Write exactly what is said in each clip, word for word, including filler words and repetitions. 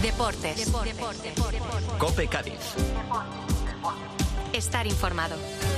Deportes. Deportes. Deportes. COPE Cádiz. Estar informado.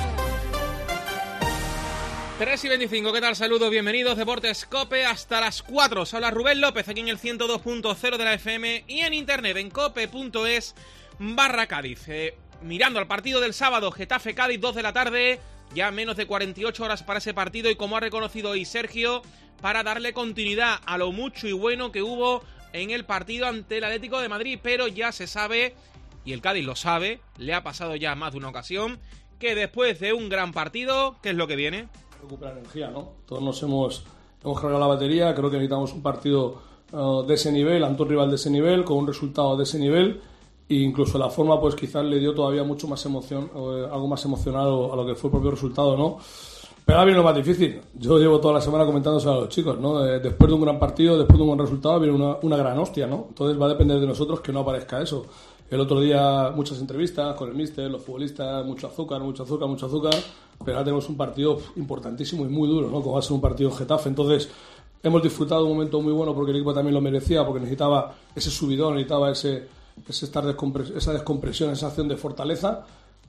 tres y veinticinco, ¿qué tal? Saludos, bienvenidos, Deportes COPE, hasta las cuatro. Os habla Rubén López, aquí en el ciento dos punto cero de la F M y en internet, en cope punto es barra Cádiz. Eh, mirando al partido del sábado, Getafe-Cádiz, dos de la tarde, ya menos de cuarenta y ocho horas para ese partido, y como ha reconocido hoy Sergio, para darle continuidad a lo mucho y bueno que hubo en el partido ante el Atlético de Madrid, pero ya se sabe, y el Cádiz lo sabe, le ha pasado ya más de una ocasión, que después de un gran partido, ¿qué es lo que viene? Recuperar energía, ¿no? Todos nos hemos, hemos cargado la batería, creo que necesitamos un partido uh, de ese nivel, ante un rival de ese nivel, con un resultado de ese nivel, e incluso la forma pues quizás le dio todavía mucho más emoción, eh, algo más emocional a lo que fue el propio resultado, ¿no? Pero ahora viene lo más difícil. Yo llevo toda la semana comentándose a los chicos, ¿no? Eh, después de un gran partido, después de un buen resultado, viene una, una gran hostia, ¿no? Entonces va a depender de nosotros que no aparezca eso. El otro día muchas entrevistas con el míster, los futbolistas, mucho azúcar, mucho azúcar, mucho azúcar, pero ahora tenemos un partido importantísimo y muy duro, ¿no? Como va a ser un partido en Getafe. Entonces hemos disfrutado de un momento muy bueno porque el equipo también lo merecía, porque necesitaba ese subidón, necesitaba ese, ese estar descompres- esa descompresión, esa acción de fortaleza,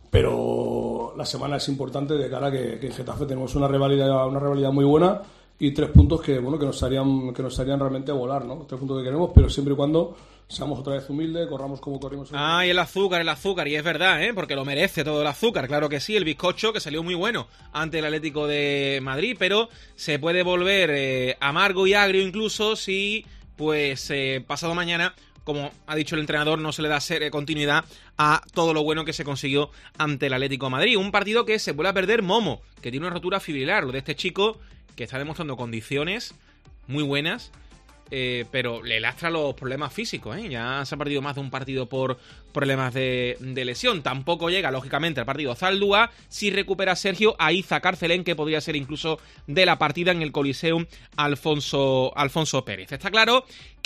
pero la semana es importante de cara a que, que en Getafe tenemos una rivalidad, una rivalidad muy buena y tres puntos que bueno que nos harían que nos harían realmente volar, ¿no? Tres puntos que queremos, pero siempre y cuando seamos otra vez humildes, corramos como corrimos. Ah, y el azúcar, el azúcar, y es verdad, ¿eh? Porque lo merece todo el azúcar, claro que sí, el bizcocho que salió muy bueno ante el Atlético de Madrid, pero se puede volver eh, amargo y agrio incluso si, pues, eh, pasado mañana, como ha dicho el entrenador, no se le da ser, continuidad a todo lo bueno que se consiguió ante el Atlético de Madrid. Un partido que se vuelve a perder Momo, que tiene una rotura fibrilar, lo de este chico que está demostrando condiciones muy buenas, eh, pero le lastra los problemas físicos, ¿eh? Ya se ha perdido más de un partido por problemas de, de lesión. Tampoco llega, lógicamente, al partido Zaldúa. Si recupera Sergio a Iza Carcelén, que podría ser incluso de la partida en el Coliseum Alfonso, Alfonso Pérez. Está claro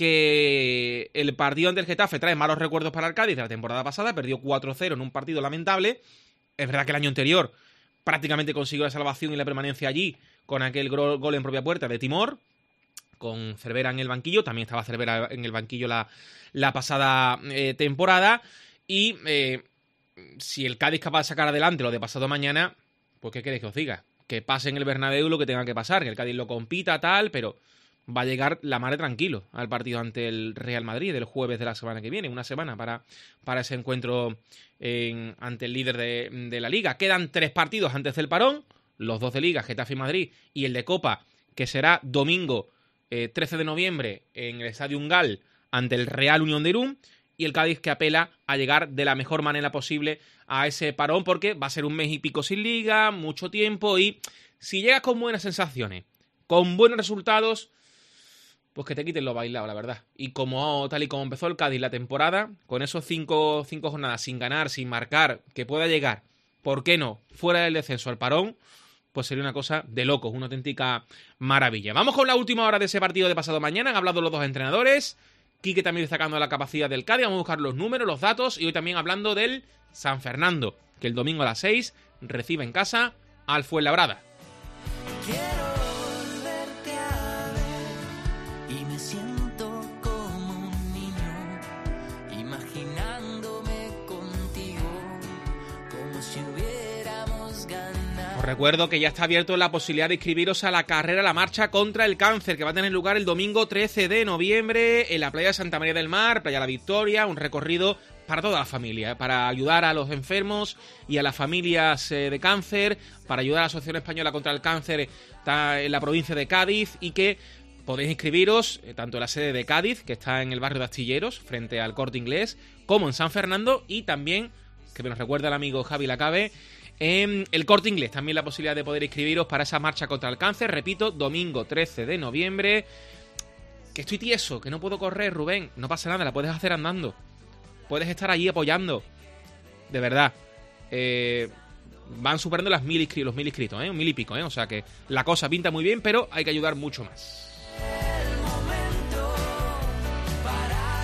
que el partido ante el Getafe trae malos recuerdos para el Cádiz de la temporada pasada. Perdió cuatro cero en un partido lamentable. Es verdad que el año anterior prácticamente consiguió la salvación y la permanencia allí con aquel gol en propia puerta de Timor, con Cervera en el banquillo. También estaba Cervera en el banquillo la, la pasada eh, temporada. Y eh, si el Cádiz es capaz de sacar adelante lo de pasado mañana, pues ¿qué queréis que os diga? Que pase en el Bernabéu lo que tenga que pasar, que el Cádiz lo compita, tal, pero va a llegar la madre tranquilo al partido ante el Real Madrid el jueves de la semana que viene, una semana para, para ese encuentro en, ante el líder de, de la Liga. Quedan tres partidos antes del parón, los dos de Liga, Getafe y Madrid, y el de Copa, que será domingo eh, trece de noviembre en el Estadio Ungal ante el Real Unión de Irún, y el Cádiz que apela a llegar de la mejor manera posible a ese parón, porque va a ser un mes y pico sin Liga, mucho tiempo, y si llegas con buenas sensaciones, con buenos resultados, pues que te quiten lo bailado, la verdad. Y como tal y como empezó el Cádiz la temporada, con esos cinco, cinco jornadas sin ganar, sin marcar, que pueda llegar, ¿por qué no?, fuera del descenso al parón, pues sería una cosa de locos, una auténtica maravilla. Vamos con la última hora de ese partido de pasado mañana. Han hablado los dos entrenadores. Quique también destacando la capacidad del Cádiz. Vamos a buscar los números, los datos. Y hoy también hablando del San Fernando, que el domingo a las seis recibe en casa al Fuenlabrada. Quiero volverte a ver y me siento como un niño, imaginándome contigo, como si hubiéramos ganado. Os recuerdo que ya está abierto la posibilidad de inscribiros a la carrera La Marcha contra el Cáncer, que va a tener lugar el domingo trece de noviembre en la playa de Santa María del Mar, Playa La Victoria, un recorrido para toda la familia, para ayudar a los enfermos y a las familias de cáncer, para ayudar a la Asociación Española contra el Cáncer está en la provincia de Cádiz, y que podéis inscribiros tanto en la sede de Cádiz, que está en el barrio de Astilleros, frente al Corte Inglés, como en San Fernando, y también, que me nos recuerda el amigo Javi Lacabe, en el Corte Inglés también la posibilidad de poder inscribiros para esa marcha contra el cáncer. Repito, domingo trece de noviembre. Que estoy tieso, que no puedo correr, Rubén. No pasa nada, la puedes hacer andando. Puedes estar allí apoyando. De verdad. Eh, van superando las mil inscritos, los mil inscritos, ¿eh? Un mil y pico, ¿eh? O sea que la cosa pinta muy bien, pero hay que ayudar mucho más.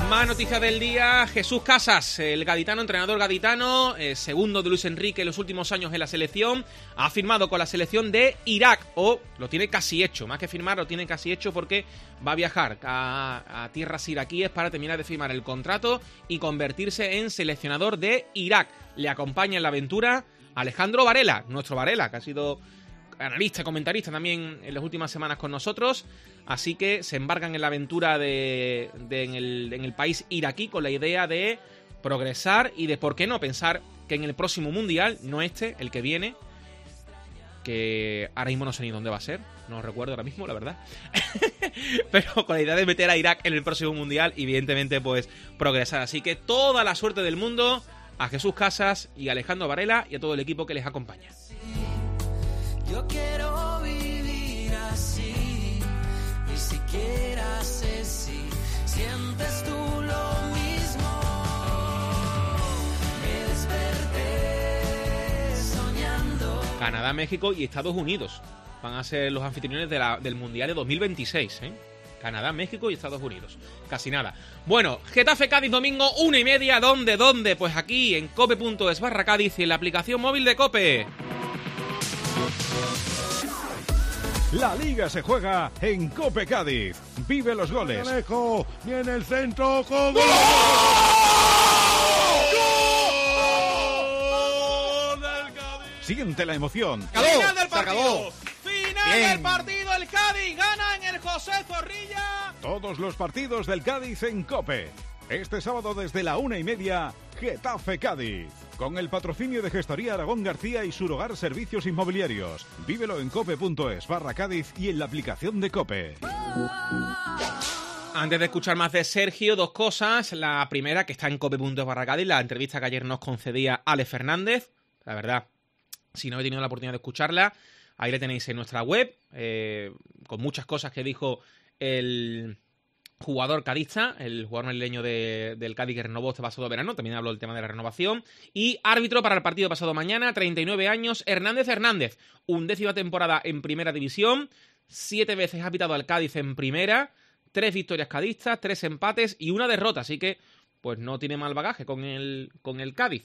Más noticias del día. Jesús Casas, el gaditano, entrenador gaditano, eh, segundo de Luis Enrique en los últimos años en la selección, ha firmado con la selección de Irak, o lo tiene casi hecho, más que firmar, lo tiene casi hecho porque va a viajar a, a tierras iraquíes para terminar de firmar el contrato y convertirse en seleccionador de Irak. Le acompaña en la aventura Alejandro Varela, nuestro Varela, que ha sido analista, comentarista también en las últimas semanas con nosotros, así que se embarcan en la aventura de, de en, el, en el país iraquí con la idea de progresar y de, ¿por qué no?, pensar que en el próximo Mundial, no este, el que viene, que ahora mismo no sé ni dónde va a ser, no recuerdo ahora mismo, la verdad, pero con la idea de meter a Irak en el próximo Mundial y evidentemente pues progresar, así que toda la suerte del mundo a Jesús Casas y a Alejandro Varela y a todo el equipo que les acompaña. Yo quiero vivir así, ni siquiera sé si sientes tú lo mismo. Me desperté soñando. Canadá, México y Estados Unidos van a ser los anfitriones de la, del Mundial de dos mil veintiséis, ¿eh? Canadá, México y Estados Unidos. Casi nada. Bueno, Getafe Cádiz domingo, una y media. ¿Dónde? ¿Dónde? Pues aquí en cope punto es barra Cádiz y en la aplicación móvil de Cope. La Liga se juega en Cope Cádiz. Vive los goles. Alejo, viene el centro con ¡Gol! ¡Gol del Cádiz! Siente la emoción. Final del partido. Final Bien. del partido. El Cádiz gana en el José Zorrilla. Todos los partidos del Cádiz en Cope. Este sábado desde la una y media, Getafe Cádiz. Con el patrocinio de Gestoría Aragón García y Surhogar Servicios Inmobiliarios. Vívelo en cope punto es barra Cádiz y en la aplicación de Cope. Antes de escuchar más de Sergio, dos cosas. La primera, que está en cope punto es barra Cádiz, la entrevista que ayer nos concedía Ale Fernández. La verdad, si no he tenido la oportunidad de escucharla, ahí le tenéis en nuestra web, eh, con muchas cosas que dijo el jugador cadista, el jugador madrileño de, del Cádiz que renovó este pasado verano, también habló del tema de la renovación, y árbitro para el partido pasado mañana, treinta y nueve años, Hernández Hernández, undécima temporada en Primera División, siete veces ha pitado al Cádiz en Primera, tres victorias cadistas, tres empates y una derrota, así que pues no tiene mal bagaje con el, con el Cádiz.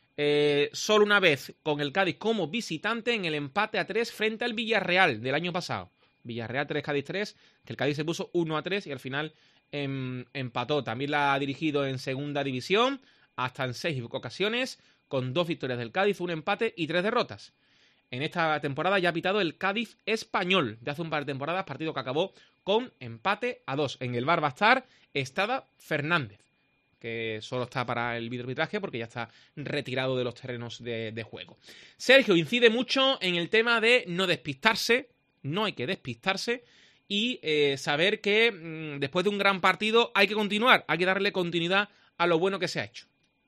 Eh, solo una vez con el Cádiz como visitante en el empate a tres frente al Villarreal del año pasado. Villarreal tres, Cádiz tres, que el Cádiz se puso uno a tres y al final em, empató. También la ha dirigido en segunda división, hasta en seis ocasiones, con dos victorias del Cádiz, un empate y tres derrotas. En esta temporada ya ha pitado el Cádiz Español, de hace un par de temporadas, partido que acabó con empate a dos. En el bar va a estar Estada Fernández, que solo está para el videoarbitraje porque ya está retirado de los terrenos de, de juego. Sergio incide mucho en el tema de no despistarse, no hay que despistarse y eh, saber que mmm, después de un gran partido hay que continuar, hay que darle continuidad a lo bueno que se ha hecho.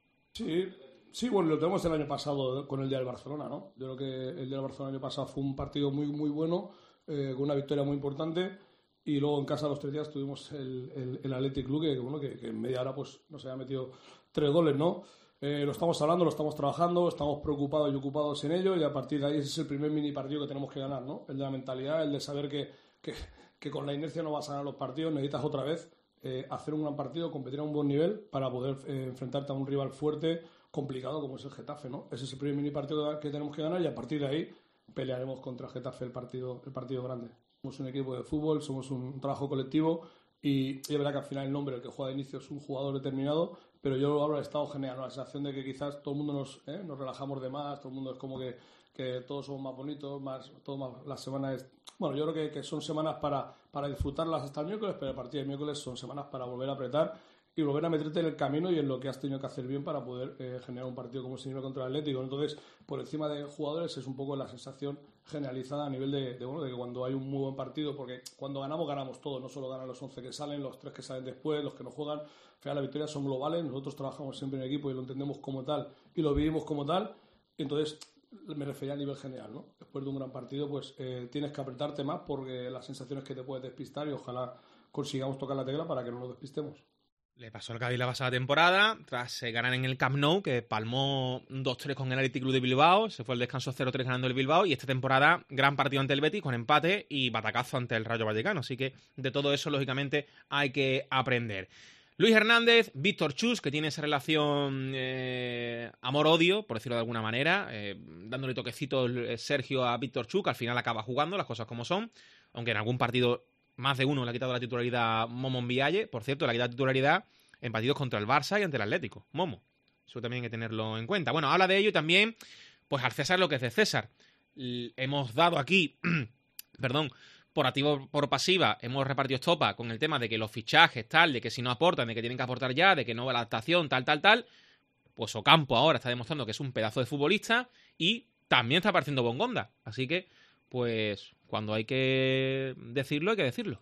Sí, sí, bueno, lo tenemos el año pasado con el día del Barcelona, ¿no? Yo creo que el día del Barcelona el año pasado fue un partido muy, muy bueno, eh, con una victoria muy importante, y luego en casa los tres días tuvimos el, el, el Athletic Club, que, bueno, que, que en media hora pues nos había metido tres goles, ¿no? Eh, lo estamos hablando, lo estamos trabajando, estamos preocupados y ocupados en ello, y a partir de ahí ese es el primer mini partido que tenemos que ganar, ¿no? El de la mentalidad, el de saber que, que, que con la inercia no vas a ganar los partidos, necesitas otra vez eh, hacer un gran partido, competir a un buen nivel para poder eh, enfrentarte a un rival fuerte, complicado como es el Getafe, ¿no? Ese es el primer mini partido que tenemos que ganar, y a partir de ahí pelearemos contra el Getafe el partido, el partido grande. Somos un equipo de fútbol, somos un trabajo colectivo, y, y es verdad que al final el nombre, el que juega de inicio, es un jugador determinado, pero yo hablo del estado general, ¿no? La sensación de que quizás todo el mundo nos, ¿eh? nos relajamos de más, todo el mundo es como que, que todos somos más bonitos, más, todo más, las semanas es, bueno, yo creo que, que son semanas para, para disfrutarlas hasta el miércoles, pero a partir del miércoles son semanas para volver a apretar y volver a meterte en el camino y en lo que has tenido que hacer bien para poder eh, generar un partido como ese nivel contra el Atlético. Entonces, por encima de jugadores es un poco la sensación generalizada a nivel de, de, bueno, de que cuando hay un muy buen partido, porque cuando ganamos, ganamos todo, no solo ganan los once que salen, los tres que salen después, los que no juegan. Al final las victorias son globales, nosotros trabajamos siempre en equipo y lo entendemos como tal y lo vivimos como tal. Y entonces me refería a nivel general, ¿no? Después de un gran partido, pues eh, tienes que apretarte más porque las sensaciones que te puedes despistar, y ojalá consigamos tocar la tecla para que no nos despistemos. Le pasó al Cádiz la pasada temporada, tras eh, ganar en el Camp Nou, que palmó dos tres con el Athletic Club de Bilbao, se fue al descanso cero tres ganando el Bilbao, y esta temporada gran partido ante el Betis con empate y batacazo ante el Rayo Vallecano, así que de todo eso lógicamente hay que aprender. Luis Hernández, Víctor Chus, que tiene esa relación eh, amor-odio, por decirlo de alguna manera, eh, dándole toquecitos Sergio a Víctor Chus, que al final acaba jugando, las cosas como son, aunque en algún partido más de uno le ha quitado la titularidad Momo Mbiaye. Por cierto, le ha quitado la titularidad en partidos contra el Barça y ante el Atlético. Momo, eso también hay que tenerlo en cuenta. Bueno, habla de ello y también, pues al César lo que es de César. L- hemos dado aquí, perdón, por activa o por pasiva, hemos repartido estopa con el tema de que los fichajes, tal, de que si no aportan, de que tienen que aportar ya, de que no va la adaptación, tal, tal, tal. Pues Ocampo ahora está demostrando que es un pedazo de futbolista y también está apareciendo Bongonda. Así que, pues, cuando hay que decirlo, hay que decirlo.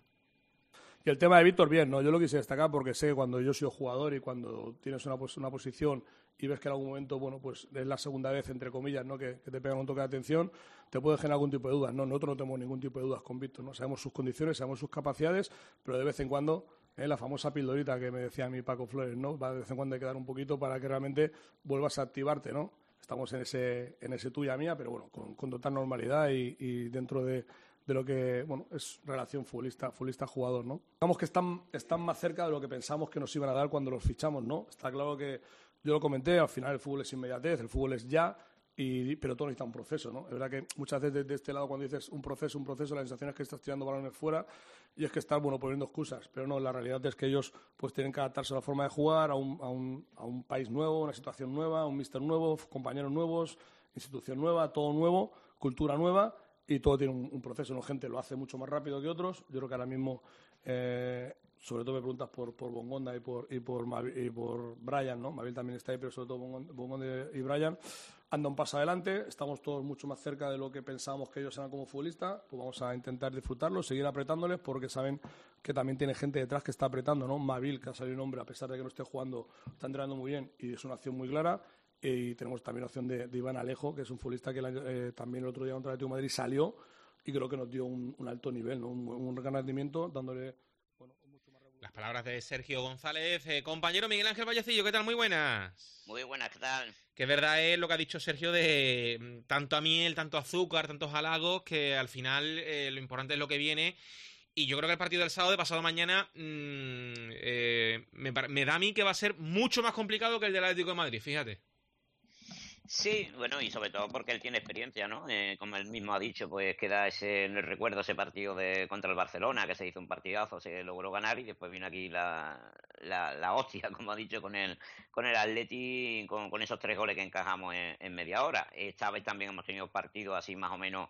Y el tema de Víctor, bien, ¿no? Yo lo quise destacar porque sé que cuando yo soy jugador y cuando tienes una, pos- una posición y ves que en algún momento, bueno, pues es la segunda vez, entre comillas, ¿no? Que, que te pegan un toque de atención, te puede generar algún tipo de dudas. No, nosotros no tenemos ningún tipo de dudas con Víctor, ¿no? Sabemos sus condiciones, sabemos sus capacidades, pero de vez en cuando, ¿eh? La famosa pildorita que me decía mi Paco Flores, ¿no? Va de vez en cuando hay que dar un poquito para que realmente vuelvas a activarte, ¿no? Estamos en ese, en ese tuya mía, pero bueno, con, con total normalidad y, y dentro de, de lo que, bueno, es relación futbolista, futbolista-jugador, ¿no? Digamos que están, están más cerca de lo que pensamos que nos iban a dar cuando los fichamos, ¿no? Está claro que, yo lo comenté, al final el fútbol es inmediatez, el fútbol es ya, y, pero todo necesita un proceso, ¿no? Es verdad que muchas veces desde este lado cuando dices un proceso, un proceso, la sensación es que estás tirando balones fuera y es que estás, bueno, poniendo excusas, pero no, la realidad es que ellos pues tienen que adaptarse a la forma de jugar, a un, a un, a un país nuevo, una situación nueva, un míster nuevo, compañeros nuevos, institución nueva, todo nuevo, cultura nueva, y todo tiene un, un proceso, ¿no? Gente lo hace mucho más rápido que otros. Yo creo que ahora mismo, eh, sobre todo me preguntas por, por Bongonda y por, y, por Mavi- y por Brian, ¿no? Mabil también está ahí, pero sobre todo Bongon- Bongonda y Brian anda un paso adelante. Estamos todos mucho más cerca de lo que pensábamos que ellos eran como futbolistas. Pues vamos a intentar disfrutarlo, seguir apretándoles, porque saben que también tiene gente detrás que está apretando, ¿no? Mabil, que ha salido un hombre, a pesar de que no esté jugando, está entrenando muy bien y es una acción muy clara. Y tenemos también la opción de, de Iván Alejo, que es un futbolista que el año, eh, también el otro día contra el Atlético de Madrid salió y creo que nos dio un, un alto nivel, ¿no? un, un gran rendimiento, dándole, bueno, mucho más regular. Las palabras de Sergio González. Eh, compañero Miguel Ángel Vallecillo, ¿qué tal? Muy buenas. Muy buenas, ¿qué tal? Que verdad es lo que ha dicho Sergio de mm, tanto a miel, tanto azúcar, tantos halagos, que al final eh, lo importante es lo que viene. Y yo creo que el partido del sábado de pasado mañana mmm, eh, me, me da a mí que va a ser mucho más complicado que el del Atlético de Madrid, fíjate. Sí, bueno, y sobre todo porque él tiene experiencia, ¿no? Eh, como él mismo ha dicho, pues queda ese, en el recuerdo ese partido de contra el Barcelona, que se hizo un partidazo, se logró ganar y después vino aquí la, la, la hostia, como ha dicho, con el con el Atleti, con, con esos tres goles que encajamos en, en media hora. Esta vez también hemos tenido partidos así más o menos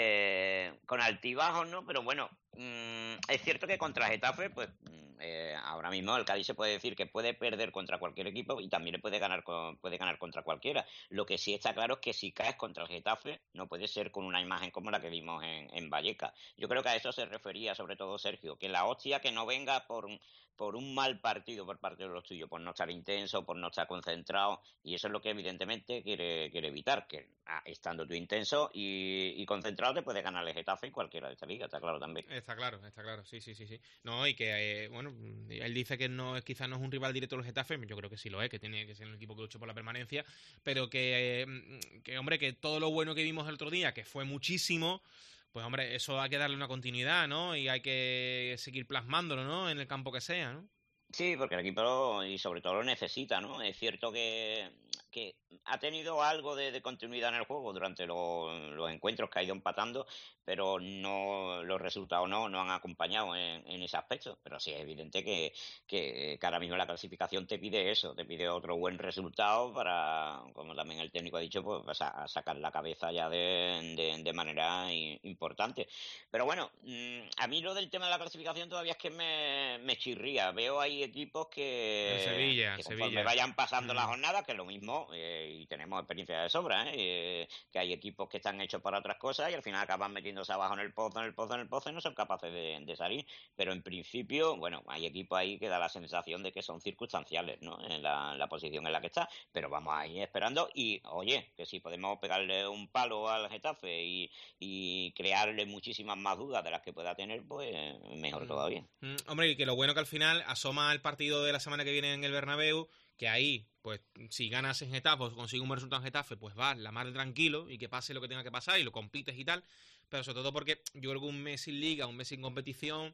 eh, con altibajos, ¿no? Pero bueno, mmm, es cierto que contra Getafe, pues eh, ahora mismo el Cádiz se puede decir que puede perder contra cualquier equipo y también le puede ganar con, puede ganar contra cualquiera. Lo que sí está claro es que si caes contra el Getafe no puede ser con una imagen como la que vimos en, en Vallecas. Yo creo que a eso se refería sobre todo Sergio, que la hostia que no venga por por un mal partido por parte de los tuyos, por no estar intenso, por no estar concentrado, y eso es lo que evidentemente quiere quiere evitar, que ah, estando tú intenso y, y concentrado te puede ganar el Getafe en cualquiera de esta liga, está claro también. Está claro, está claro, sí, sí, sí, sí. No, y que, eh, bueno, él dice que no quizás no es un rival directo del Getafe, yo creo que sí lo es, que tiene que ser un equipo que luche por la permanencia, pero que, eh, que, hombre, que todo lo bueno que vimos el otro día, que fue muchísimo, pues, hombre, eso hay que darle una continuidad, ¿no? Y hay que seguir plasmándolo, ¿no? En el campo que sea, ¿no? Sí, porque el equipo, y sobre todo lo necesita, ¿no? Es cierto que, que ha tenido algo de, de continuidad en el juego durante lo, los encuentros que ha ido empatando, pero no los resultados no, no han acompañado en, en ese aspecto. Pero sí es evidente que, que, que ahora mismo la clasificación te pide eso, te pide otro buen resultado para, como también el técnico ha dicho, pues a, a sacar la cabeza ya de, de, de manera importante. Pero bueno, a mí lo del tema de la clasificación todavía es que me, me chirría. Veo ahí equipos que, el Sevilla, que Sevilla. conforme vayan pasando mm. las jornadas, que es lo mismo, eh, y tenemos experiencia de sobra, ¿eh? Eh, que hay equipos que están hechos para otras cosas y al final acaban metiéndose abajo en el pozo, en el pozo, en el pozo y no son capaces de, de salir. Pero en principio, bueno, hay equipos ahí que da la sensación de que son circunstanciales, ¿no? En la, la posición en la que está, pero vamos a ir esperando y, oye, que si podemos pegarle un palo al Getafe y, y crearle muchísimas más dudas de las que pueda tener, pues mejor mm. todavía. Mm, hombre, y que lo bueno que al final asoma el partido de la semana que viene en el Bernabéu, que ahí, pues, si ganas en Getafe o consigues un buen resultado en Getafe, pues vas la mar de tranquilo y que pase lo que tenga que pasar y lo compites y tal, pero sobre todo porque yo creo que un mes sin liga, un mes sin competición,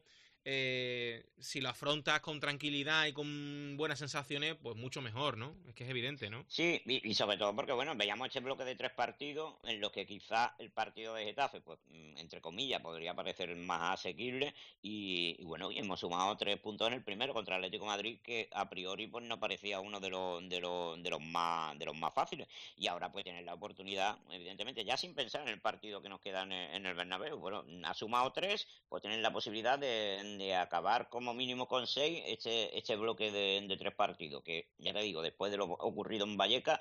eh, si lo afrontas con tranquilidad y con buenas sensaciones, pues mucho mejor, ¿no? Es que es evidente, ¿no? Sí, y, y sobre todo porque, bueno, veíamos este bloque de tres partidos en los que quizá el partido de Getafe, pues, entre comillas, podría parecer más asequible y, y bueno, y hemos sumado tres puntos en el primero contra el Atlético de Madrid, que a priori pues no parecía uno de los de los de los más de los más fáciles, y ahora pues tener la oportunidad, evidentemente, ya sin pensar en el partido que nos queda en el, en el Bernabéu, bueno, ha sumado tres, pues tener la posibilidad de, de acabar como mínimo con seis este, este bloque de, de tres partidos, que ya te digo, después de lo ocurrido en Vallecas,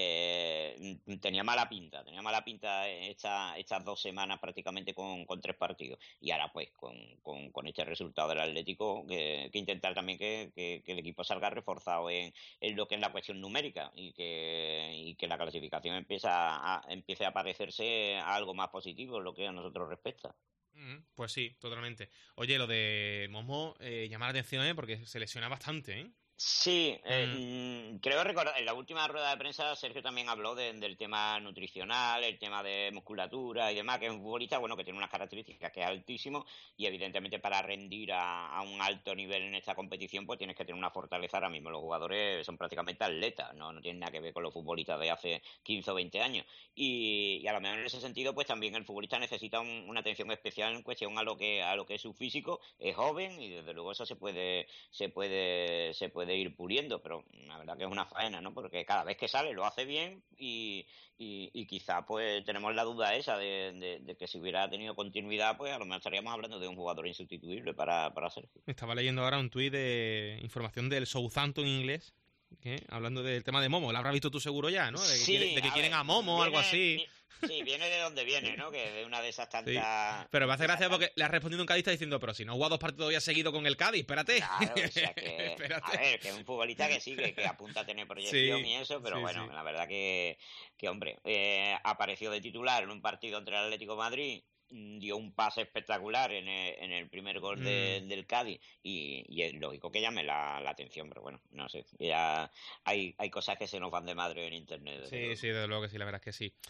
eh, tenía mala pinta, tenía mala pinta esta, estas dos semanas prácticamente con, con tres partidos, y ahora pues con, con, con este resultado del Atlético, que, que intentar también que, que, que el equipo salga reforzado en, en lo que es la cuestión numérica, y que, y que la clasificación empieza a, empiece a parecerse a algo más positivo en lo que a nosotros respecta. Pues sí, totalmente. Oye, lo de Momo eh, llama la atención, ¿eh? Porque se lesiona bastante, ¿eh? Sí, eh, mm. creo recordar, en la última rueda de prensa Sergio también habló de, del tema nutricional, el tema de musculatura y demás, que es un futbolista, bueno, que tiene unas características que es altísimo, y evidentemente para rendir a, a un alto nivel en esta competición pues tienes que tener una fortaleza. Ahora mismo los jugadores son prácticamente atletas, no, no tienen nada que ver con los futbolistas de hace quince o veinte años, y, y a lo mejor en ese sentido pues también el futbolista necesita un, una atención especial en cuestión a lo que a lo que es su físico. Es joven y desde luego eso se puede se puede se puede de ir puliendo, pero la verdad que es una faena, ¿no? Porque cada vez que sale lo hace bien, y, y, y quizá pues tenemos la duda esa de, de, de que si hubiera tenido continuidad, pues a lo mejor estaríamos hablando de un jugador insustituible para, para Sergio. Estaba leyendo ahora un tuit de información del Southampton inglés, ¿eh? Hablando del tema de Momo. Lo habrás visto tú seguro ya, ¿no? De que, sí, quiere, de que a quieren ver, a Momo o algo así. Viene, sí, viene de donde viene, ¿no? Que de una de esas tantas... Sí. Pero me hace gracia porque le ha respondido un cadista diciendo, pero si no ha jugado dos partidos ya seguido con el Cádiz, espérate. Claro, o sea que... Espérate. A ver, que es un futbolista que sí, que, que apunta a tener proyección, sí, y eso, pero sí, bueno, sí. La verdad que, que hombre, eh, apareció de titular en un partido entre el Atlético de Madrid, dio un pase espectacular en el, en el primer gol de, mm. del Cádiz, y, y es lógico que llame la, la atención, pero bueno, no sé, ya hay, hay cosas que se nos van de madre en internet. Sí, luego. sí, desde luego que sí, la verdad es que sí.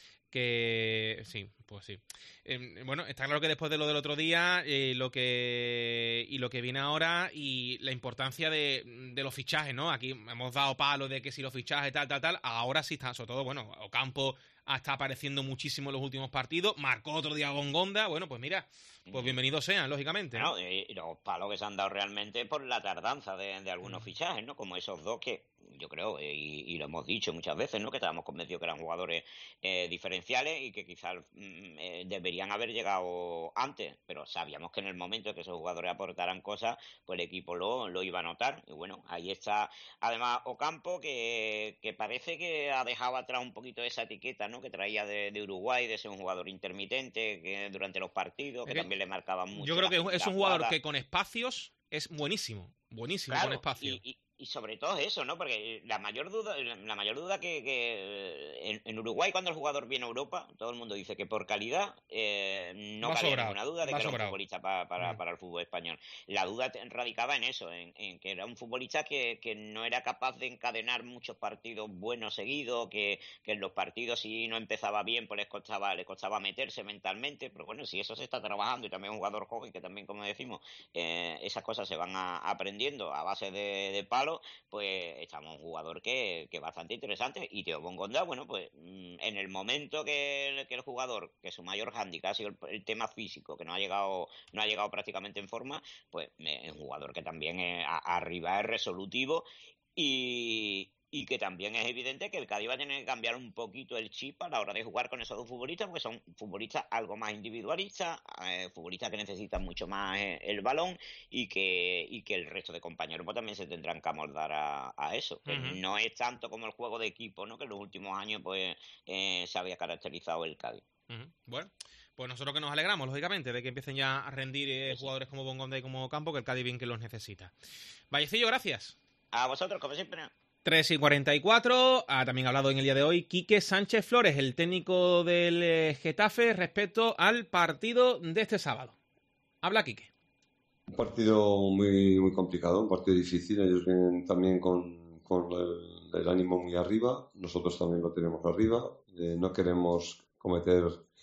Que sí, pues sí. Eh, bueno, está claro que después de lo del otro día, eh, lo que y lo que viene ahora, y la importancia de, de los fichajes, ¿no? Aquí hemos dado palo de que si los fichajes tal, tal, tal, ahora sí está, sobre todo, bueno, Ocampo está apareciendo muchísimo en los últimos partidos, marcó otro día Bongonda, bueno, pues mira, pues bienvenidos sean, lógicamente. ¿no? No, y los palos que se han dado realmente por la tardanza de, de algunos mm. fichajes, ¿no? Como esos dos que yo creo, y, y lo hemos dicho muchas veces, ¿no? Que estábamos convencidos que eran jugadores eh, diferenciales y que quizás mm, eh, deberían haber llegado antes, pero sabíamos que en el momento que esos jugadores aportaran cosas, pues el equipo lo, lo iba a notar. Y bueno, ahí está además Ocampo, que, que parece que ha dejado atrás un poquito esa etiqueta, ¿no? Que traía de, de Uruguay, de ser un jugador intermitente, que durante los partidos, que, que también le marcaban mucho. Yo creo que es un jugador que con espacios es buenísimo, buenísimo, claro, con espacio. Y, y, y sobre todo eso, ¿no? Porque la mayor duda, la mayor duda que, que en, en Uruguay, cuando el jugador viene a Europa, todo el mundo dice que por calidad eh, no cabe ninguna duda de que era un futbolista para, para, para el fútbol español. La duda radicaba en eso, en, en que era un futbolista que, que no era capaz de encadenar muchos partidos buenos seguidos, que, que en los partidos si no empezaba bien, pues les costaba, les costaba meterse mentalmente, pero bueno, si eso se está trabajando, y también un jugador joven que también, como decimos, eh, esas cosas se van a, aprendiendo a base de, de palo, pues estamos un jugador que, que bastante interesante. Y Theo Bongonda, bueno, pues en el momento que, que el jugador, que su mayor hándicap ha sido el, el tema físico, que no ha llegado no ha llegado prácticamente en forma, pues es un jugador que también es, a, arriba es resolutivo, y y que también es evidente que el Cádiz va a tener que cambiar un poquito el chip a la hora de jugar con esos dos futbolistas, porque son futbolistas algo más individualistas, eh, futbolistas que necesitan mucho más eh, el balón, y que y que el resto de compañeros pues, también se tendrán que amoldar a, a eso. Uh-huh. Que no es tanto como el juego de equipo, ¿no? Que en los últimos años pues eh, se había caracterizado el Cádiz. Uh-huh. Bueno, pues nosotros que nos alegramos, lógicamente, de que empiecen ya a rendir eh, sí. jugadores como Bongonda y como Campo, que el Cádiz bien que los necesita. Vallecillo, gracias. A vosotros, como siempre. tres y cuarenta y cuatro, ha también hablado en el día de hoy Quique Sánchez Flores, el técnico del eh, Getafe, respecto al partido de este sábado. Habla Quique. Un partido muy, muy complicado, un partido difícil. Ellos vienen también con, con el, el ánimo muy arriba, nosotros también lo tenemos arriba. Eh, no queremos cometer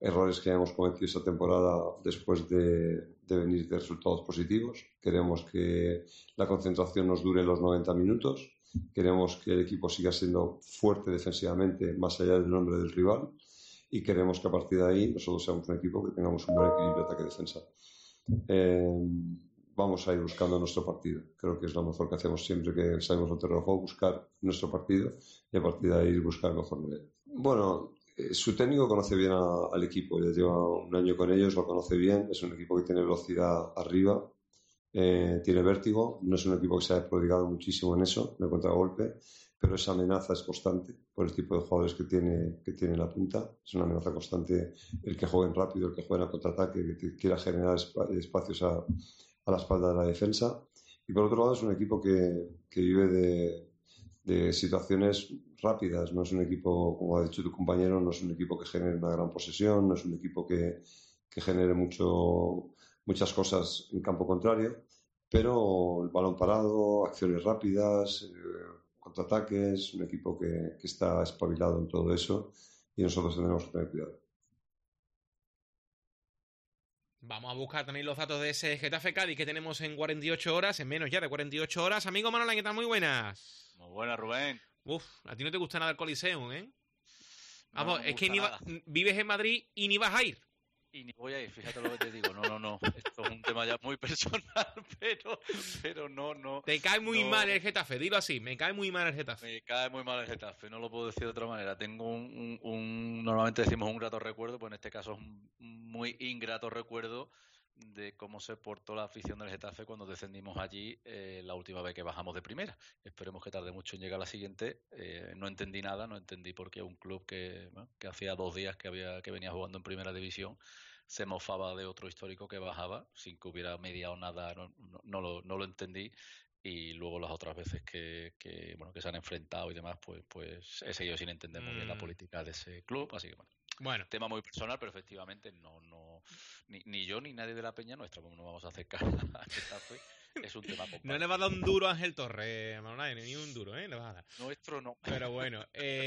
errores que hemos cometido esta temporada después de, de venir de resultados positivos. Queremos que la concentración nos dure los noventa minutos. Queremos que el equipo siga siendo fuerte defensivamente más allá del nombre del rival. Y queremos que a partir de ahí nosotros seamos un equipo que tengamos un buen equilibrio ataque-defensa. Eh, vamos a ir buscando nuestro partido. Creo que es lo mejor que hacemos siempre que salimos al terreno de juego, buscar nuestro partido y a partir de ahí buscar el mejor nivel. Bueno, eh, su técnico conoce bien a, al equipo, ya lleva un año con ellos, lo conoce bien, es un equipo que tiene velocidad arriba, eh, tiene vértigo, no es un equipo que se haya prodigado muchísimo en eso, en el contragolpe, pero esa amenaza es constante por el tipo de jugadores que tiene, que tiene en la punta. Es una amenaza constante el que jueguen rápido, el que jueguen al contraataque, que quiera generar espacios a, a la espalda de la defensa. Y por otro lado es un equipo que, que vive de, de situaciones rápidas. No es un equipo, como ha dicho tu compañero, no es un equipo que genere una gran posesión, no es un equipo que, que genere mucho, muchas cosas en campo contrario, pero el balón parado, acciones rápidas, eh, contraataques, un equipo que, que está espabilado en todo eso y nosotros tendremos que tener cuidado. Vamos a buscar también los datos de ese Getafe Cádiz que tenemos en cuarenta y ocho horas, en menos ya de cuarenta y ocho horas. Amigo Manolán, ¿qué tal? Muy buenas. Muy buenas, Rubén. Uf, a ti no te gusta nada el Coliseum, ¿eh? Vamos, no, no es que ni va, vives en Madrid y ni vas a ir. Y ni voy a ir, fíjate lo que te digo. No, no, no. Esto es un tema ya muy personal, pero, pero no, no. Te cae muy no, mal el Getafe, dilo así. Me cae muy mal el Getafe. Me cae muy mal el Getafe, no lo puedo decir de otra manera. Tengo un, un, un normalmente decimos un grato recuerdo, pues en este caso es un muy ingrato recuerdo de cómo se portó la afición del Getafe cuando descendimos allí eh, la última vez que bajamos de primera. Esperemos que tarde mucho en llegar a la siguiente. Eh, no entendí nada, no entendí por qué un club que, bueno, que hacía dos días que había que venía jugando en primera división se mofaba de otro histórico que bajaba sin que hubiera mediado nada. No, no, no, lo, no lo entendí. Y luego las otras veces que, que bueno que se han enfrentado y demás, pues pues he seguido sin entender muy bien la política de ese club, así que bueno. Bueno. Tema muy personal, pero efectivamente no, no ni, ni yo ni nadie de la peña nuestra, como no vamos a acercar a Getafe, es un tema compartido. No le va a dar un duro a Ángel Torres, Manolán, ni un duro, ¿eh? Le va a dar. Nuestro no. Pero bueno,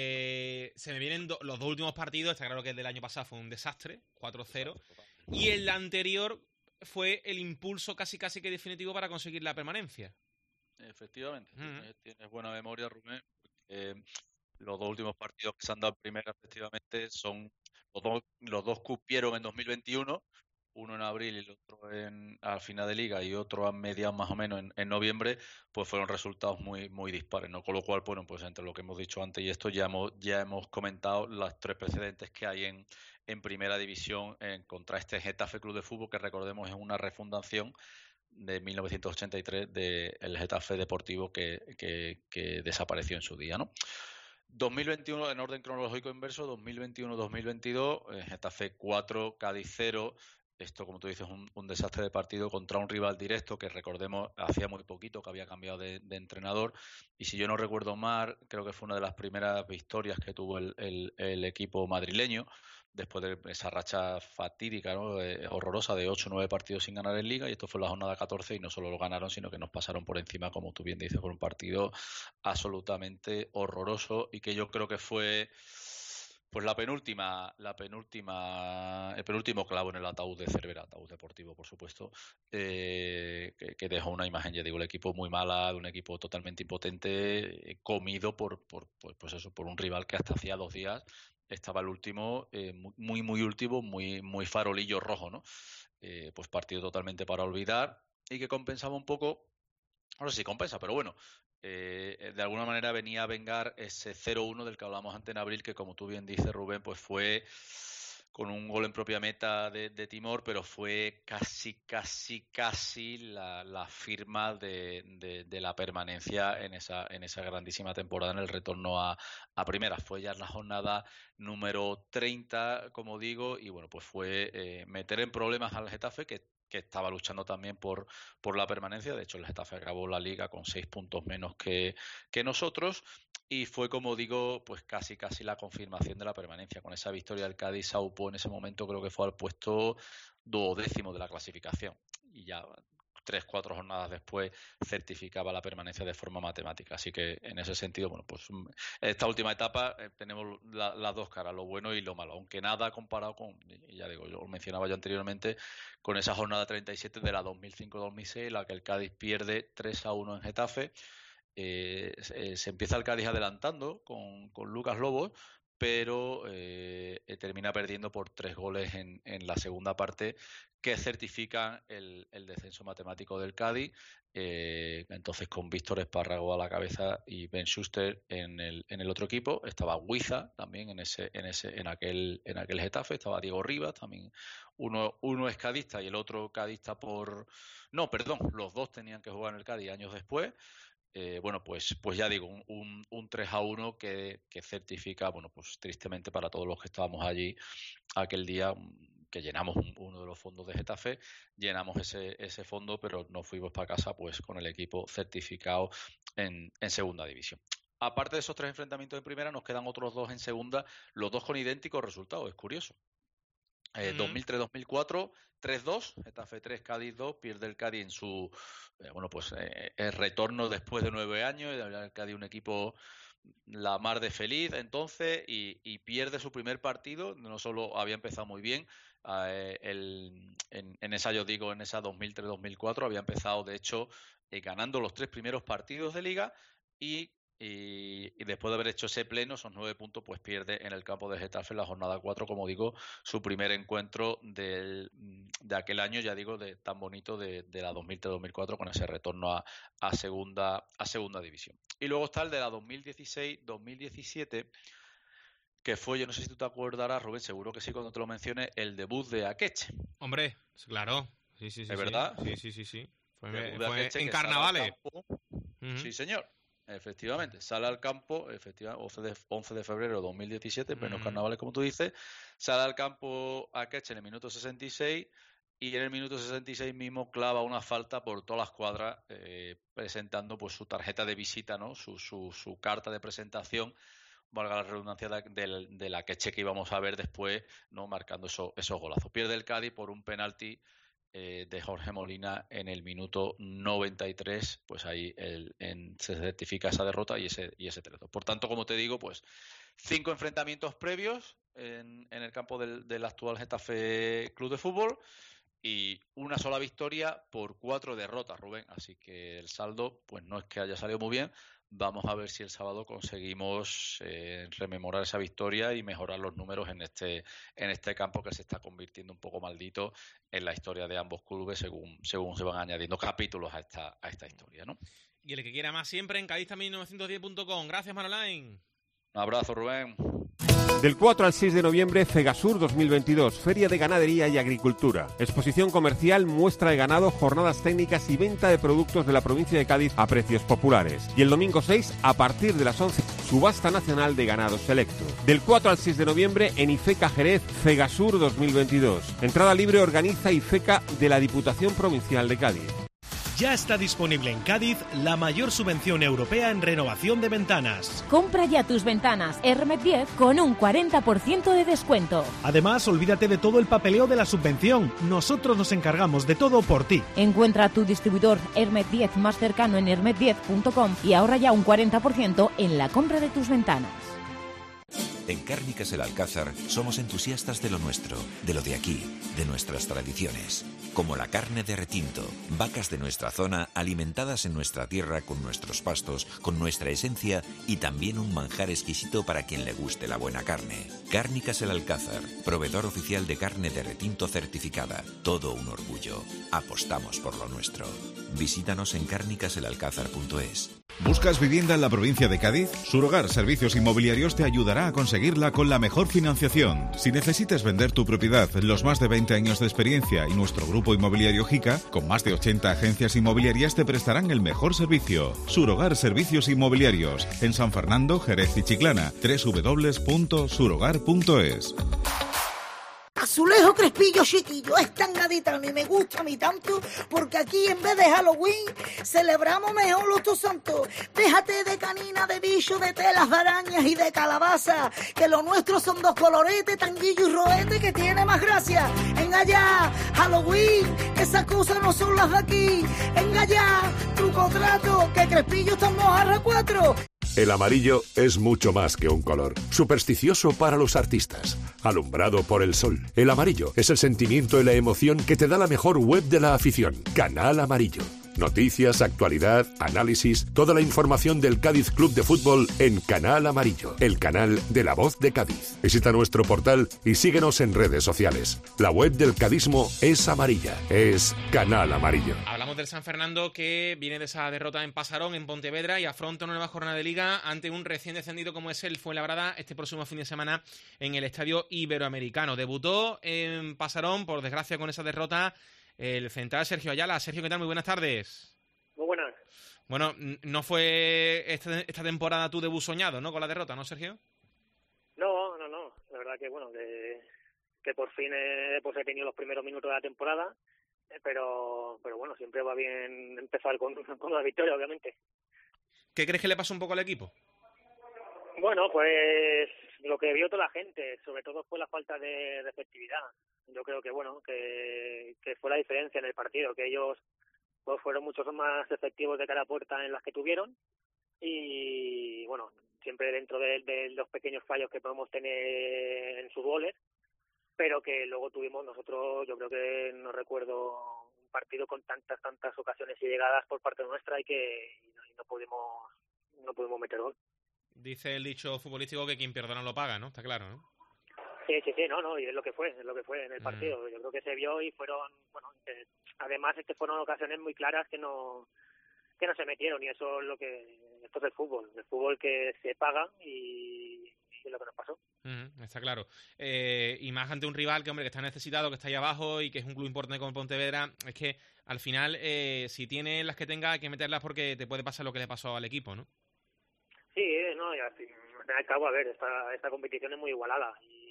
eh, se me vienen do- los dos últimos partidos. Está claro que el del año pasado fue un desastre, cuatro cero. Y el anterior fue el impulso casi casi que definitivo para conseguir la permanencia. Efectivamente, Mm. tienes, tienes buena memoria, Rubén. Eh, los dos últimos partidos que se han dado en primera, efectivamente, son los dos, los dos cupieron en dos mil veintiuno, uno en abril y el otro en, al final de liga y otro a mediados más o menos en, en noviembre, pues fueron resultados muy muy dispares, ¿no? Con lo cual, bueno, pues entre lo que hemos dicho antes y esto ya hemos ya hemos comentado las tres precedentes que hay en, en primera división en contra este Getafe Club de Fútbol, que recordemos es una refundación de mil novecientos ochenta y tres del Getafe Deportivo que, que, que desapareció en su día, ¿no? dos mil veintiuno en orden cronológico inverso, dos mil veintiuno dos mil veintidós, eh, Getafe cuatro, Cádiz cero. Esto, como tú dices, un, un desastre de partido contra un rival directo que, recordemos, hacía muy poquito que había cambiado de, de entrenador. Y si yo no recuerdo mal, creo que fue una de las primeras victorias que tuvo el, el, el equipo madrileño, después de esa racha fatídica, ¿no? eh, horrorosa de ocho o nueve partidos sin ganar en Liga. Y esto fue la jornada catorce y no solo lo ganaron, sino que nos pasaron por encima, como tú bien dices, por un partido absolutamente horroroso y que yo creo que fue... Pues la penúltima, la penúltima, el penúltimo clavo en el ataúd de Cervera, ataúd deportivo, por supuesto, eh, que, que dejó una imagen, ya digo, el equipo muy mala, de un equipo totalmente impotente, eh, comido por, por, pues, pues eso, por un rival que hasta hacía dos días estaba el último, eh, muy, muy último, muy, muy farolillo rojo, ¿no? Eh, pues partido totalmente para olvidar y que compensaba un poco. No sé si compensa, pero bueno, eh, de alguna manera venía a vengar ese cero uno del que hablamos antes en abril, que como tú bien dices, Rubén, pues fue con un gol en propia meta de, de Timor, pero fue casi, casi, casi la, la firma de, de, de la permanencia en esa, en esa grandísima temporada, en el retorno a, a primera. Fue ya la jornada número treinta, como digo, y bueno, pues fue eh, meter en problemas al Getafe, que que estaba luchando también por, por la permanencia. De hecho, el Getafe acabó la liga con seis puntos menos que, que nosotros y fue, como digo, pues casi casi la confirmación de la permanencia. Con esa victoria del Cádiz, Saupó en ese momento creo que fue al puesto duodécimo de la clasificación. Y ya tres, cuatro jornadas después certificaba la permanencia de forma matemática. Así que en ese sentido, bueno, pues esta última etapa eh, tenemos la, las dos caras, lo bueno y lo malo, aunque nada comparado con, y ya digo, yo lo mencionaba yo anteriormente, con esa jornada treinta y siete de la dos mil cinco dos mil seis, en la que el Cádiz pierde tres a uno en Getafe. Eh, se, se empieza el Cádiz adelantando con, con Lucas Lobos, pero eh, termina perdiendo por tres goles en, en la segunda parte, que certifican el, el descenso matemático del Cádiz. Eh, entonces, con Víctor Espárrago a la cabeza y Ben Schuster en el, en el otro equipo, estaba Huiza también en ese, en ese, en aquel, en aquel Getafe, estaba Diego Rivas también. Uno, uno es cadista y el otro cadista por, no, perdón, los dos tenían que jugar en el Cádiz años después. Eh, bueno, pues, pues ya digo, un, un, un tres a uno que, que certifica, bueno, pues tristemente para todos los que estábamos allí aquel día, que llenamos un, uno de los fondos de Getafe, llenamos ese, ese fondo, pero nos fuimos para casa pues con el equipo certificado en, en segunda división. Aparte de esos tres enfrentamientos en primera, nos quedan otros dos en segunda, los dos con idénticos resultados, es curioso. Eh, mm. dos mil tres dos mil cuatro, tres dos, Getafe tres, Cádiz dos, pierde el Cádiz en su, eh, bueno, pues eh, el retorno después de nueve años, el Cádiz un equipo la mar de feliz entonces, y, y pierde su primer partido, no solo había empezado muy bien, eh, el, en, en esa, yo digo, en esa dos mil tres dos mil cuatro, había empezado de hecho eh, ganando los tres primeros partidos de Liga, y Y, y después de haber hecho ese pleno, esos nueve puntos, pues pierde en el campo de Getafe en la jornada cuatro, como digo, su primer encuentro del, de aquel año, ya digo, de tan bonito de, de la dos mil tres dos mil cuatro, con ese retorno a, a segunda a segunda división. Y luego está el de la dos mil dieciséis dos mil diecisiete, que fue, yo no sé si tú te acordarás, Rubén, seguro que sí cuando te lo mencione, el debut de Akeche. Hombre, claro, sí, sí, sí. ¿Es verdad? Sí, sí, sí, sí. Fue, fue Akeche, en carnavales. Uh-huh. Sí, señor. Efectivamente, sale al campo, efectivamente, once de febrero de dos mil diecisiete, en plenos carnavales, como tú dices, sale al campo Akeche en el minuto sesenta y seis, y en el minuto sesenta y seis mismo clava una falta por todas las cuadras, eh, presentando pues su tarjeta de visita, ¿no? Su, su, su carta de presentación, valga la redundancia, de, de la Akeche que íbamos a ver después, ¿no? Marcando eso, esos golazos. Pierde el Cádiz por un penalti de Jorge Molina en el minuto noventa y tres, pues ahí el, en, se certifica esa derrota y ese y ese tres dos. Por tanto, como te digo, pues cinco enfrentamientos previos en, en el campo del, del actual Getafe Club de Fútbol y una sola victoria por cuatro derrotas, Rubén. Así que el saldo, pues no es que haya salido muy bien. Vamos a ver si el sábado conseguimos eh, rememorar esa victoria y mejorar los números en este en este campo que se está convirtiendo un poco maldito en la historia de ambos clubes según según se van añadiendo capítulos a esta a esta historia, ¿no? Y el que quiera más siempre en cadista mil novecientos diez punto com. Gracias, Manolain. Un abrazo, Rubén. Del cuatro al seis de noviembre, Fegasur dos mil veintidós, Feria de Ganadería y Agricultura. Exposición comercial, muestra de ganado, jornadas técnicas y venta de productos de la provincia de Cádiz a precios populares. Y el domingo seis, a partir de las once, subasta nacional de ganado selecto. Del cuatro al seis de noviembre, en Ifeca Jerez, Fegasur dos mil veintidós. Entrada libre organiza Ifeca de la Diputación Provincial de Cádiz. Ya está disponible en Cádiz la mayor subvención europea en renovación de ventanas. Compra ya tus ventanas Hermet diez con un cuarenta por ciento de descuento. Además, olvídate de todo el papeleo de la subvención. Nosotros nos encargamos de todo por ti. Encuentra tu distribuidor Hermet diez más cercano en hermet diez punto com y ahorra ya un cuarenta por ciento en la compra de tus ventanas. En Cárnicas El Alcázar somos entusiastas de lo nuestro, de lo de aquí, de nuestras tradiciones. Como la carne de retinto, vacas de nuestra zona alimentadas en nuestra tierra con nuestros pastos, con nuestra esencia y también un manjar exquisito para quien le guste la buena carne. Cárnicas El Alcázar, proveedor oficial de carne de retinto certificada. Todo un orgullo. Apostamos por lo nuestro. Visítanos en cárnicas el alcázar punto es. ¿Buscas vivienda en la provincia de Cádiz? Surogar Servicios Inmobiliarios te ayudará a conseguirla con la mejor financiación. Si necesitas vender tu propiedad, los más de veinte años de experiencia y nuestro grupo inmobiliario Jica, con más de ochenta agencias inmobiliarias, te prestarán el mejor servicio. Surogar Servicios Inmobiliarios, en San Fernando, Jerez y Chiclana. doble u doble u doble u punto surogar punto es. Azulejo Crespillo Chiquillo es tan gaditano y me gusta a mí tanto porque aquí en vez de Halloween celebramos mejor los dos santos. Déjate de canina, de bicho, de telas, de arañas y de calabaza, que lo nuestro son dos coloretes, tanguillo y roete, que tiene más gracia. Venga ya, Halloween, que esas cosas no son las de aquí. Venga ya, truco trato, que Crespillo estamos a cuatro. El amarillo es mucho más que un color. Supersticioso para los artistas. Alumbrado por el sol. El amarillo es el sentimiento y la emoción que te da la mejor web de la afición. Canal Amarillo. Noticias, actualidad, análisis, toda la información del Cádiz Club de Fútbol en Canal Amarillo, el canal de La Voz de Cádiz. Visita nuestro portal y síguenos en redes sociales. La web del cadismo es amarilla, es Canal Amarillo. Hablamos del San Fernando, que viene de esa derrota en Pasarón, en Pontevedra, y afronta una nueva jornada de Liga ante un recién descendido como es el Fuenlabrada este próximo fin de semana en el Estadio Iberoamericano. Debutó en Pasarón, por desgracia, con esa derrota el central Sergio Ayala. Sergio, ¿qué tal? Muy buenas tardes. Muy buenas. Bueno, no fue esta, esta temporada tu debut soñado, ¿no? Con la derrota, ¿no, Sergio? No, no, no. La verdad que, bueno, que, que por fin he, pues he tenido los primeros minutos de la temporada, pero pero bueno, siempre va bien empezar con, con la victoria, obviamente. ¿Qué crees que le pasó un poco al equipo? Bueno, pues lo que vio toda la gente, sobre todo fue la falta de, de efectividad. Yo creo que, bueno, que, que fue la diferencia en el partido, que ellos pues fueron muchos más efectivos de cara a puerta en las que tuvieron y, bueno, siempre dentro de, de los pequeños fallos que podemos tener en sus goles, pero que luego tuvimos nosotros, yo creo que no recuerdo un partido con tantas, tantas ocasiones y llegadas por parte nuestra y que y no pudimos, no pudimos meter gol. Dice el dicho futbolístico que quien pierde no lo paga, ¿no? Está claro, ¿no? Sí, sí, sí, no, no, y es lo que fue, es lo que fue en el partido. Mm. Yo creo que se vio y fueron, bueno, eh, además es que fueron ocasiones muy claras que no que no se metieron y eso es lo que, esto es el fútbol, el fútbol que se paga y, y es lo que nos pasó. Mm, está claro. Eh, y más ante un rival que, hombre, que está necesitado, que está ahí abajo y que es un club importante como Pontevedra, es que al final, eh, si tiene las que tenga, hay que meterlas porque te puede pasar lo que le pasó al equipo, ¿no? Sí, no, y al fin y al cabo, a ver, esta, esta competición es muy igualada y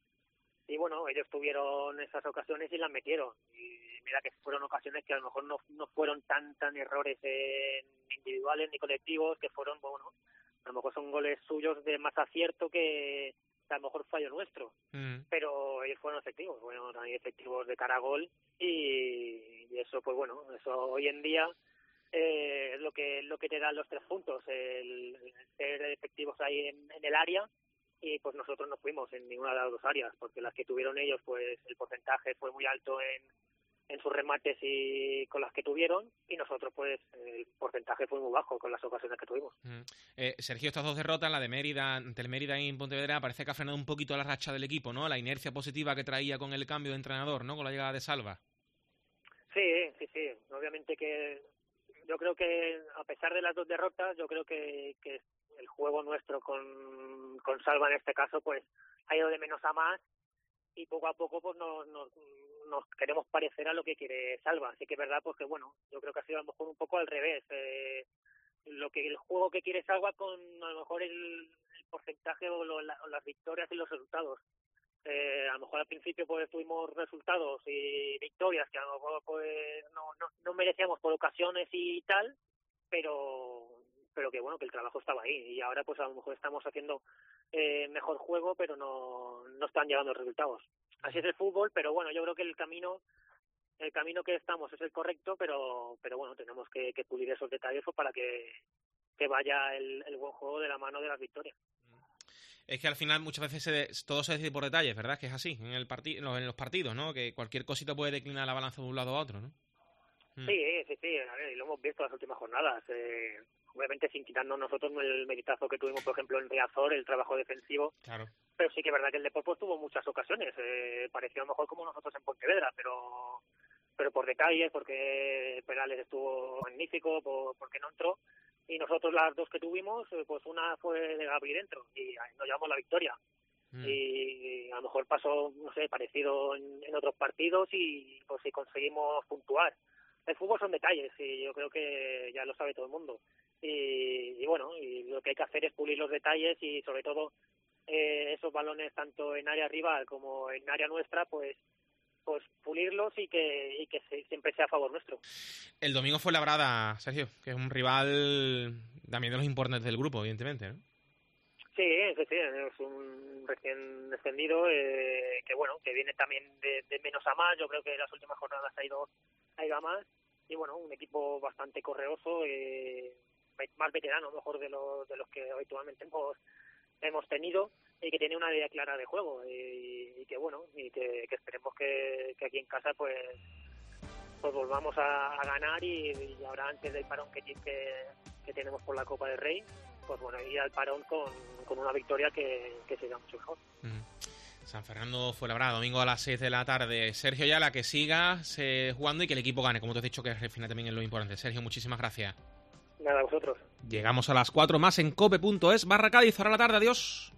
Y bueno, ellos tuvieron esas ocasiones y las metieron. Y mira que fueron ocasiones que a lo mejor no, no fueron tan tan errores en individuales ni colectivos, que fueron, bueno, a lo mejor son goles suyos de más acierto que, que a lo mejor fallo nuestro. Mm. Pero ellos fueron efectivos, bueno, también efectivos de cara a gol y, y eso, pues bueno, eso hoy en día eh, es lo que, lo que te dan los tres puntos, el, el ser efectivos ahí en, en el área. Y pues nosotros no fuimos en ninguna de las dos áreas, porque las que tuvieron ellos, pues el porcentaje fue muy alto en, en sus remates y con las que tuvieron, y nosotros pues el porcentaje fue muy bajo con las ocasiones que tuvimos. Mm. Eh, Sergio, estas dos derrotas, la de Mérida, ante el Mérida y en Pontevedra, parece que ha frenado un poquito la racha del equipo, ¿no? La inercia positiva que traía con el cambio de entrenador, ¿no? Con la llegada de Salva. Sí, sí, sí. Obviamente que yo creo que a pesar de las dos derrotas, yo creo que, que el juego nuestro con, con Salva en este caso pues ha ido de menos a más y poco a poco pues nos, nos, nos queremos parecer a lo que quiere Salva. Así que es verdad pues que bueno, yo creo que ha sido a lo mejor un poco al revés. Eh, lo que el juego que quiere Salva con a lo mejor el, el porcentaje o, lo, la, o las victorias y los resultados. Eh, a lo mejor al principio pues tuvimos resultados y victorias que a lo mejor pues no, no, no merecíamos por ocasiones y tal, pero pero que bueno, que el trabajo estaba ahí y ahora pues a lo mejor estamos haciendo eh, mejor juego, pero no, no están llegando los resultados. Así es el fútbol, pero bueno, yo creo que el camino el camino que estamos es el correcto, pero pero bueno, tenemos que, que pulir esos detalles pues, para que, que vaya el, el buen juego de la mano de las victorias. Es que al final muchas veces se, todo se decide por detalles, ¿verdad? Que es así en el parti- en los partidos, ¿no? Que cualquier cosita puede declinar la balanza de un lado a otro, ¿no? Mm. Sí, sí, sí, a ver, y lo hemos visto las últimas jornadas. Eh, obviamente sin quitarnos nosotros el meritazo que tuvimos, por ejemplo, en Riazor, el trabajo defensivo. Claro. Pero sí que es verdad que el Depor pues, tuvo muchas ocasiones. Eh, pareció a lo mejor como nosotros en Pontevedra, pero pero por detalles, porque Perales estuvo magnífico, por, porque no entró. Y nosotros las dos que tuvimos, pues una fue de Gabriel dentro y nos llevamos la victoria. Mm. Y a lo mejor pasó, no sé, parecido en, en otros partidos y pues si conseguimos puntuar. El fútbol son detalles y yo creo que ya lo sabe todo el mundo. Y, y bueno, y lo que hay que hacer es pulir los detalles y sobre todo eh, esos balones tanto en área rival como en área nuestra, pues pues pulirlos y que y que se, siempre sea a favor nuestro. El domingo fue Labrada, Sergio, que es un rival también de los importantes del grupo, evidentemente, ¿no? Sí, sí, sí, es un recién descendido eh, que bueno, que viene también de, de menos a más. Yo creo que las últimas jornadas ha ido, ha ido a más. Y bueno, un equipo bastante correoso, eh, más veterano, mejor de los, de los que habitualmente hemos, hemos tenido, y que tiene una idea clara de juego. Y, y que bueno, y que, que esperemos que, que aquí en casa pues pues volvamos a, a ganar y, y ahora antes del parón que, que, que tenemos por la Copa del Rey, pues bueno, ir al parón con, con una victoria que, que sería mucho mejor. Mm. San Fernando Fuenlabrada, domingo a las seis de la tarde. Sergio Ayala, que siga se, jugando y que el equipo gane, como te has dicho, que al final también es lo importante. Sergio, muchísimas gracias. Nada, a vosotros. Llegamos a las cuatro más en cope punto es barra Cádiz. Ahora la tarde, adiós.